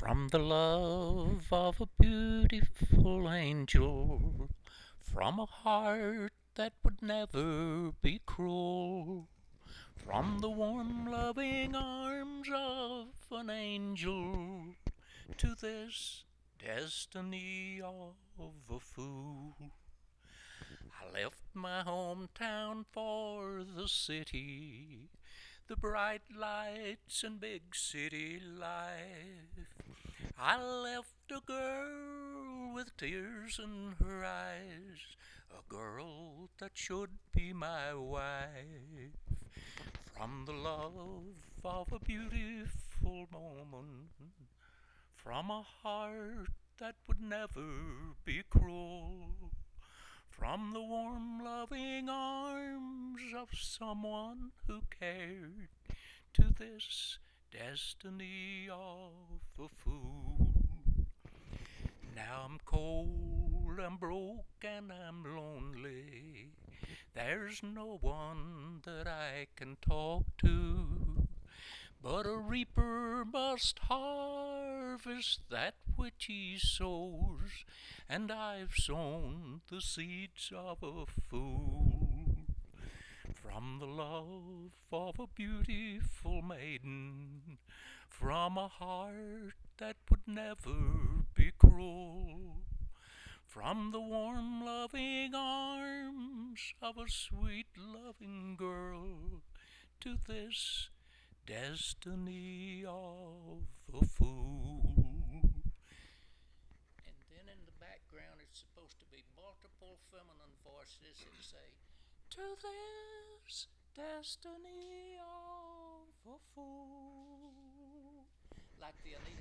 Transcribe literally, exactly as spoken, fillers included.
From the love of a beautiful angel, from a heart that would never be cruel, from the warm loving arms of an angel to this destiny of a fool. I left my hometown for the city, the bright lights and big city life. I left a girl with tears in her eyes, a girl that should be my wife. From the love of a beautiful moment, from a heart that would never be cruel, from the warm loving arms of someone who cared, to this destiny of a fool. Now I'm cold, I'm broke, and I'm lonely. There's no one that I can talk to. But a reaper must harvest that which he sows, and I've sown the seeds of a fool. From the love of a beautiful maiden, from a heart that would never be cruel, from the warm loving arms of a sweet loving girl, to this destiny of a fool. And then in the background, it's supposed to be multiple feminine voices that say, to this destiny of a fool. Like the